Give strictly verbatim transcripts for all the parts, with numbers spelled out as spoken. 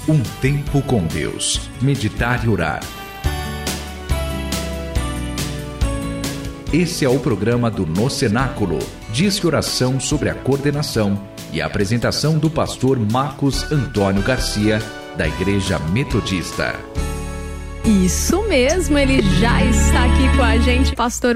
Um tempo com Deus. Meditar e orar. Esse é o programa do No Cenáculo, Disque Oração sobre a coordenação e a apresentação do pastor Marcos Antônio Garcia, da Igreja Metodista. Isso mesmo, ele já está aqui com a gente, pastor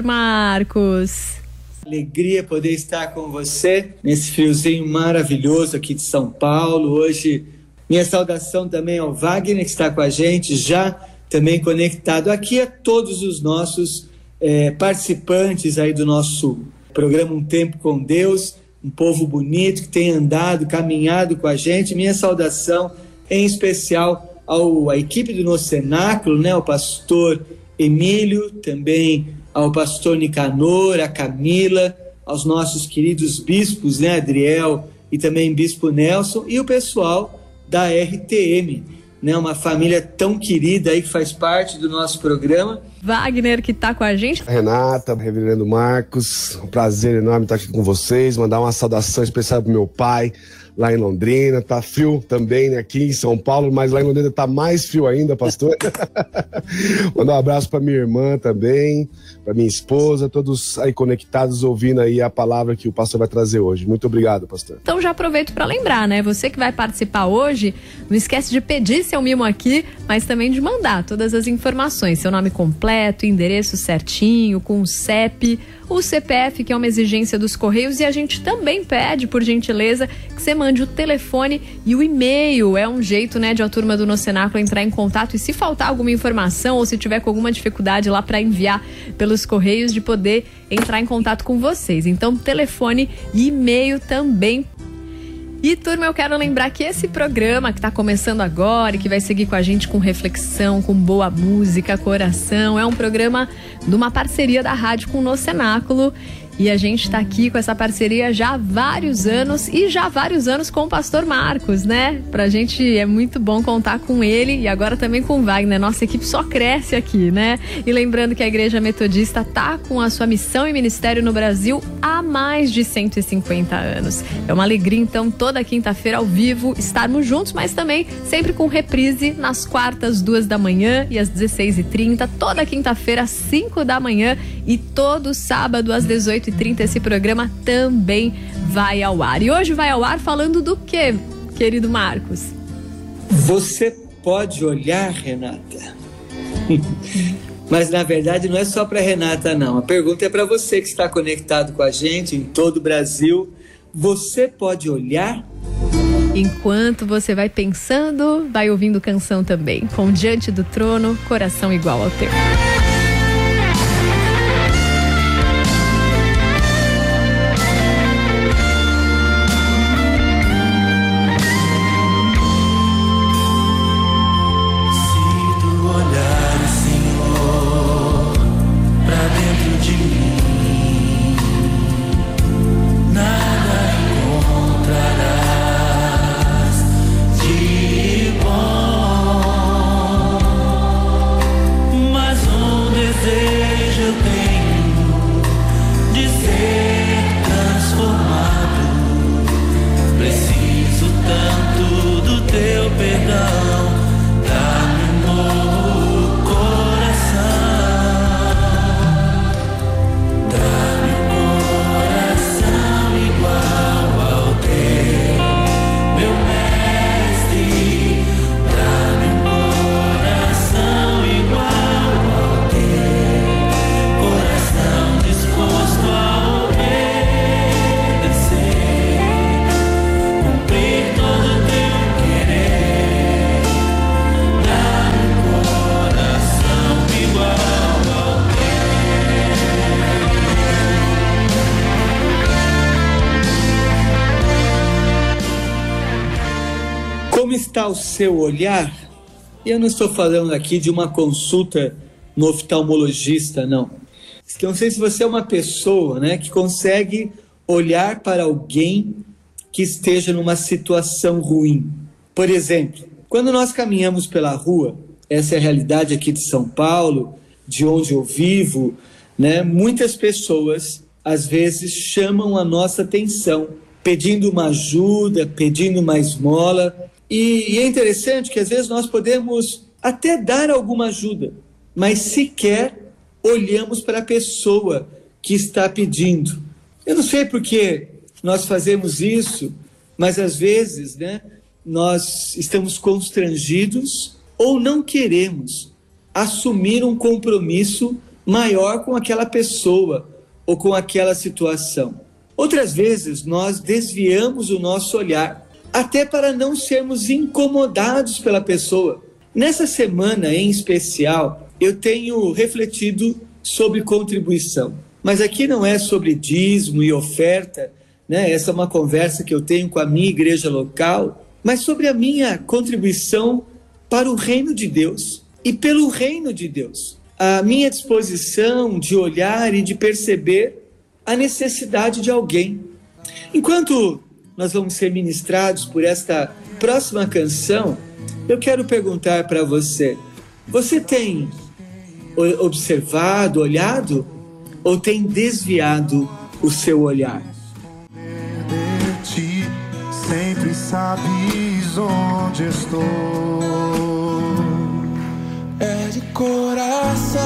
Marcos. Alegria poder estar com você nesse friozinho maravilhoso aqui de São Paulo. Hoje, minha saudação também ao Wagner, que está com a gente, já também conectado aqui, a todos os nossos é, participantes aí do nosso programa Um Tempo com Deus, um povo bonito que tem andado, caminhado com a gente. Minha saudação em especial ao, à equipe do No Cenáculo, né, ao pastor Emílio, também ao pastor Nicanor, a Camila, aos nossos queridos bispos, né, Adriel e também bispo Nelson, e o pessoal da R T M, né, uma família tão querida aí que faz parte do nosso programa. Wagner, que está com a gente. Renata, reverendo Marcos, um prazer enorme estar aqui com vocês, mandar uma saudação especial pro meu pai, lá em Londrina. Tá frio também, né, aqui em São Paulo, mas lá em Londrina tá mais frio ainda, pastor. Mandar um abraço para minha irmã também, para minha esposa, todos aí conectados, ouvindo aí a palavra que o pastor vai trazer hoje. Muito obrigado, pastor. Então já aproveito para lembrar, né, você que vai participar hoje, não esquece de pedir seu mimo aqui, mas também de mandar todas as informações, seu nome completo, endereço certinho, com o C E P, o C P F, que é uma exigência dos Correios, e a gente também pede, por gentileza, que você mande o telefone e o e-mail. É um jeito, né, de a turma do No Cenáculo entrar em contato, e se faltar alguma informação ou se tiver com alguma dificuldade lá para enviar pelos Correios, de poder entrar em contato com vocês. Então, telefone e e-mail também. E, turma, eu quero lembrar que esse programa que está começando agora e que vai seguir com a gente com reflexão, com boa música, coração, é um programa de uma parceria da rádio com o No Cenáculo. E a gente está aqui com essa parceria já há vários anos, e já há vários anos com o pastor Marcos, né? Pra gente é muito bom contar com ele e agora também com o Wagner. Nossa equipe só cresce aqui, né? E lembrando que a Igreja Metodista tá com a sua missão e ministério no Brasil há mais de cento e cinquenta anos. É uma alegria, então, toda quinta-feira ao vivo estarmos juntos, mas também sempre com reprise nas quartas, duas da manhã e às dezesseis e trinta, toda quinta-feira às cinco da manhã e todo sábado às dezoito e trinta esse programa também vai ao ar. E hoje vai ao ar falando do quê, querido Marcos? Você pode olhar, Renata? Mas na verdade não é só para Renata, não. A pergunta é para você que está conectado com a gente em todo o Brasil. Você pode olhar? Enquanto você vai pensando, vai ouvindo canção também. Com Diante do Trono, Coração Igual ao Teu. Como está o seu olhar? Eu não estou falando aqui de uma consulta no oftalmologista, não. Não sei se você é uma pessoa, né, que consegue olhar para alguém que esteja numa situação ruim. Por exemplo, quando nós caminhamos pela rua, essa é a realidade aqui de São Paulo, de onde eu vivo, né, muitas pessoas, às vezes, chamam a nossa atenção, pedindo uma ajuda, pedindo uma esmola. E, e é interessante que às vezes nós podemos até dar alguma ajuda, mas sequer olhamos para a pessoa que está pedindo. Eu não sei por que nós fazemos isso, mas às vezes, né, nós estamos constrangidos ou não queremos assumir um compromisso maior com aquela pessoa ou com aquela situação. Outras vezes nós desviamos o nosso olhar, até para não sermos incomodados pela pessoa. Nessa semana em especial, eu tenho refletido sobre contribuição. Mas aqui não é sobre dízimo e oferta, né? Essa é uma conversa que eu tenho com a minha igreja local, mas sobre a minha contribuição para o reino de Deus e pelo reino de Deus. A minha disposição de olhar e de perceber a necessidade de alguém. Enquanto nós vamos ser ministrados por esta próxima canção, eu quero perguntar para você, você tem observado, olhado, ou tem desviado o seu olhar? De ti, sempre sabes onde estou. É de coração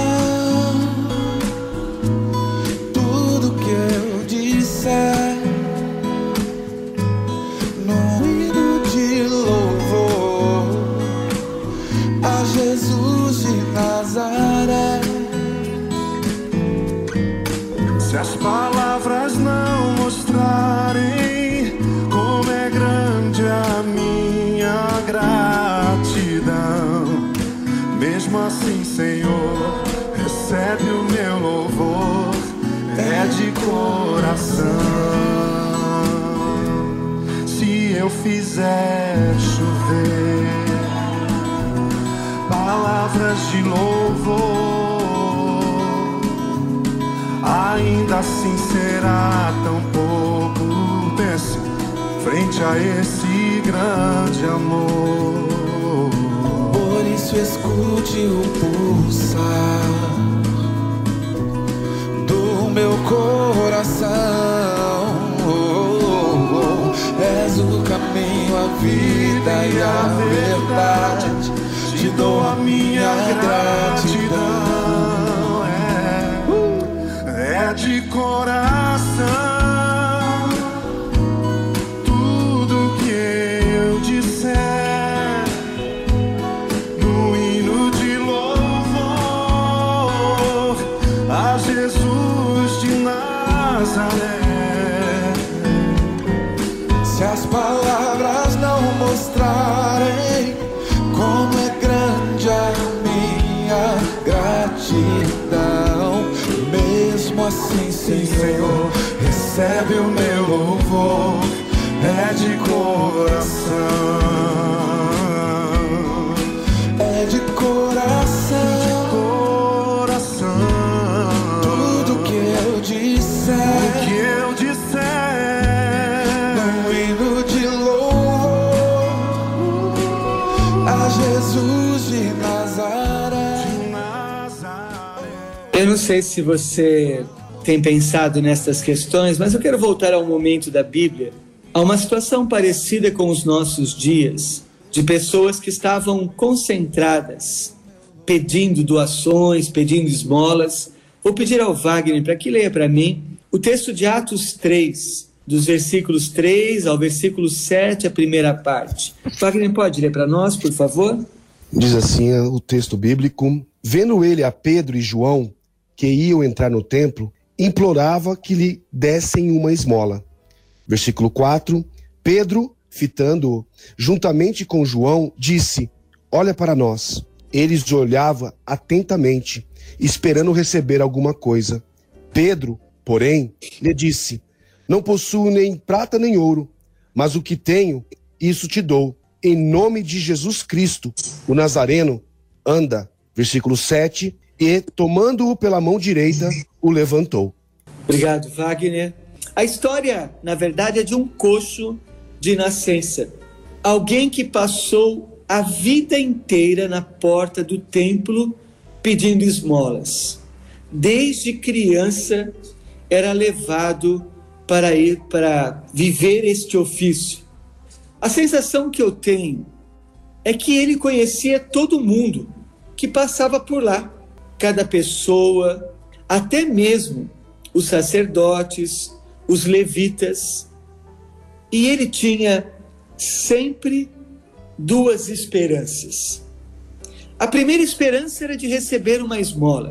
tudo que eu disser, no hino de louvor a Jesus de Nazaré. Se as palavras não mostrarem como é grande a minha gratidão, mesmo assim, Senhor, recebe o meu louvor, é de coração. Se eu fizer chover palavras de louvor, ainda assim será tão pouco. Pense, frente a esse grande amor. Por isso escute o pulsar do meu coração. Oh, oh, oh. És o caminho, a vida e a verdade. Te dou a minha gratidão. É de coração tudo que eu disser, no hino de louvor a Jesus de Nazaré. Se as palavras não mostrarem como é grande a minha gratidão, mesmo assim, Senhor, recebe o meu louvor, é de coração, é de coração, de coração, tudo que eu disser, tudo que eu disser, no hino de louvor a Jesus de Nazaré. Eu não sei se você tem pensado nessas questões, mas eu quero voltar ao momento da Bíblia, a uma situação parecida com os nossos dias, de pessoas que estavam concentradas, pedindo doações, pedindo esmolas. Vou pedir ao Wagner para que leia para mim o texto de Atos três, dos versículos três ao versículo sete, a primeira parte. Wagner, pode ler para nós, por favor? Diz assim o texto bíblico: vendo ele a Pedro e João, que iam entrar no templo, implorava que lhe dessem uma esmola. Versículo quatro, Pedro, fitando-o, juntamente com João, disse: olha para nós. Eles olhavam atentamente, esperando receber alguma coisa. Pedro, porém, lhe disse: não possuo nem prata nem ouro, mas o que tenho, isso te dou. Em nome de Jesus Cristo, o Nazareno, anda. Versículo sete, e tomando-o pela mão direita, o levantou. Obrigado, Wagner. A história, na verdade, é de um coxo de nascença. Alguém que passou a vida inteira na porta do templo pedindo esmolas. Desde criança era levado para ir para viver este ofício. A sensação que eu tenho é que ele conhecia todo mundo que passava por lá. Cada pessoa, até mesmo os sacerdotes, os levitas. E ele tinha sempre duas esperanças. A primeira esperança era de receber uma esmola.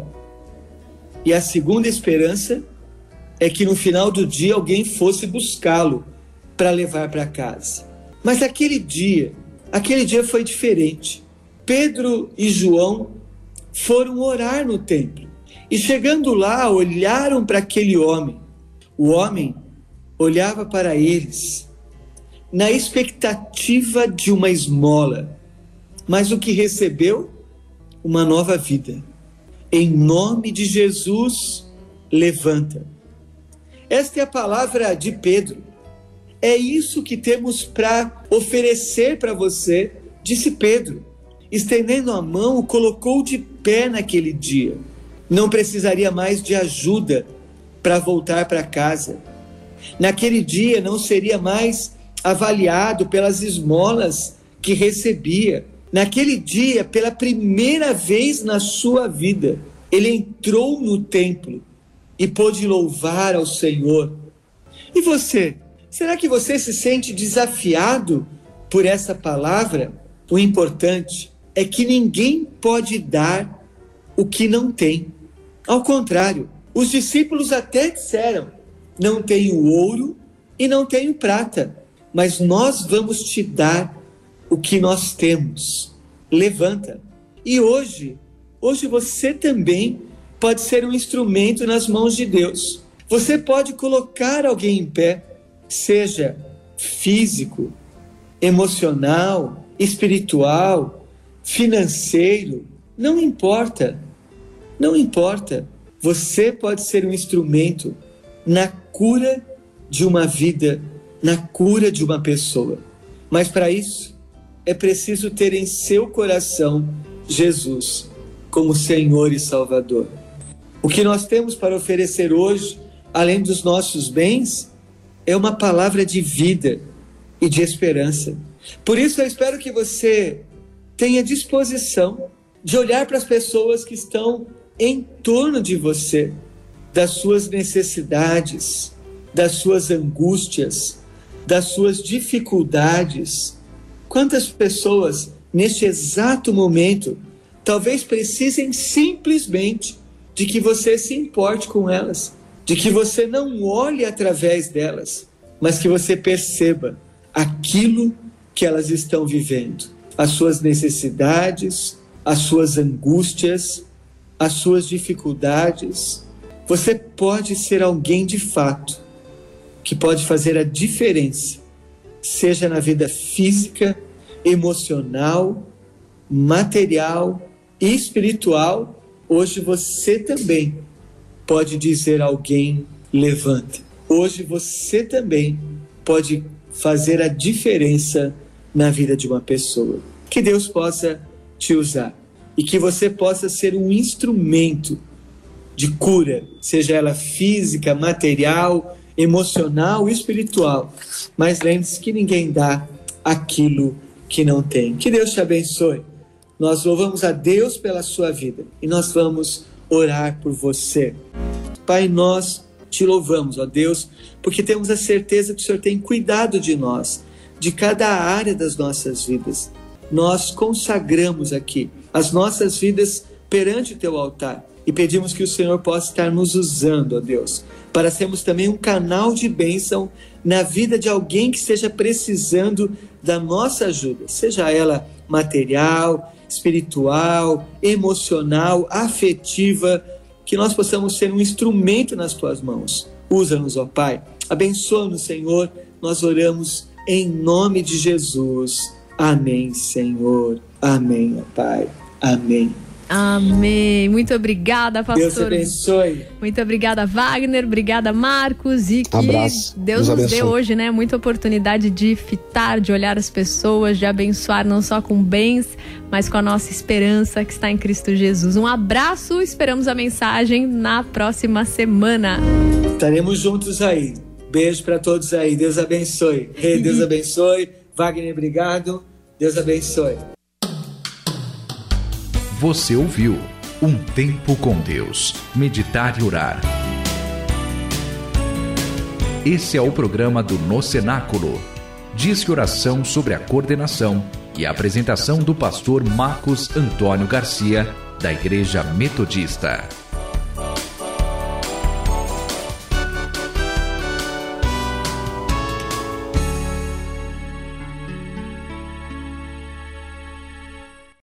E a segunda esperança é que no final do dia alguém fosse buscá-lo para levar para casa. Mas aquele dia, aquele dia foi diferente. Pedro e João foram orar no templo. E chegando lá, olharam para aquele homem. O homem olhava para eles na expectativa de uma esmola. Mas o que recebeu? Uma nova vida. Em nome de Jesus, levanta. Esta é a palavra de Pedro. É isso que temos para oferecer para você, disse Pedro. Estendendo a mão, o colocou de pé naquele dia. Não precisaria mais de ajuda para voltar para casa. Naquele dia não seria mais avaliado pelas esmolas que recebia. Naquele dia, pela primeira vez na sua vida, ele entrou no templo e pôde louvar ao Senhor. E você? Será que você se sente desafiado por essa palavra? O importante é que ninguém pode dar o que não tem. Ao contrário, os discípulos até disseram: não tenho ouro e não tenho prata, mas nós vamos te dar o que nós temos. Levanta. E hoje, hoje você também pode ser um instrumento nas mãos de Deus. Você pode colocar alguém em pé, seja físico, emocional, espiritual, financeiro, não importa, não importa. Você pode ser um instrumento na cura de uma vida, na cura de uma pessoa. Mas para isso, é preciso ter em seu coração Jesus como Senhor e Salvador. O que nós temos para oferecer hoje, além dos nossos bens, é uma palavra de vida e de esperança. Por isso eu espero que você tenha disposição de olhar para as pessoas que estão em torno de você, das suas necessidades, das suas angústias, das suas dificuldades. Quantas pessoas, neste exato momento, talvez precisem simplesmente de que você se importe com elas, de que você não olhe através delas, mas que você perceba aquilo que elas estão vivendo, as suas necessidades, as suas angústias, as suas dificuldades. Você pode ser alguém de fato que pode fazer a diferença, seja na vida física, emocional, material e espiritual. Hoje você também pode dizer a alguém: levanta. Hoje você também pode fazer a diferença na vida de uma pessoa. Que Deus possa te usar e que você possa ser um instrumento de cura, seja ela física, material, emocional, espiritual. Mas lembre-se que ninguém dá aquilo que não tem. Que Deus te abençoe. Nós louvamos a Deus pela sua vida e nós vamos orar por você. Pai, nós te louvamos, ó Deus, porque temos a certeza que o Senhor tem cuidado de nós, de cada área das nossas vidas. Nós consagramos aqui as nossas vidas perante o teu altar e pedimos que o Senhor possa estar nos usando, ó Deus, para sermos também um canal de bênção na vida de alguém que esteja precisando da nossa ajuda, seja ela material, espiritual, emocional, afetiva, que nós possamos ser um instrumento nas tuas mãos. Usa-nos, ó Pai. Abençoa-nos, Senhor. Nós oramos em nome de Jesus. Amém, Senhor. Amém, ó Pai. Amém. Amém. Muito obrigada, pastor. Deus te abençoe. Muito obrigada, Wagner. Obrigada, Marcos. E que Abraço. Deus, Deus nos dê abençoe. hoje, né, muita oportunidade de fitar, de olhar as pessoas, de abençoar não só com bens, mas com a nossa esperança que está em Cristo Jesus. Um abraço. Esperamos a mensagem na próxima semana. Estaremos juntos aí. Beijo para todos aí. Deus abençoe. Rei, Deus abençoe. Wagner, obrigado. Deus abençoe. Você ouviu Um Tempo com Deus, meditar e orar. Esse é o programa do No Cenáculo. Diz que oração sobre a coordenação e a apresentação do pastor Marcos Antônio Garcia, da Igreja Metodista.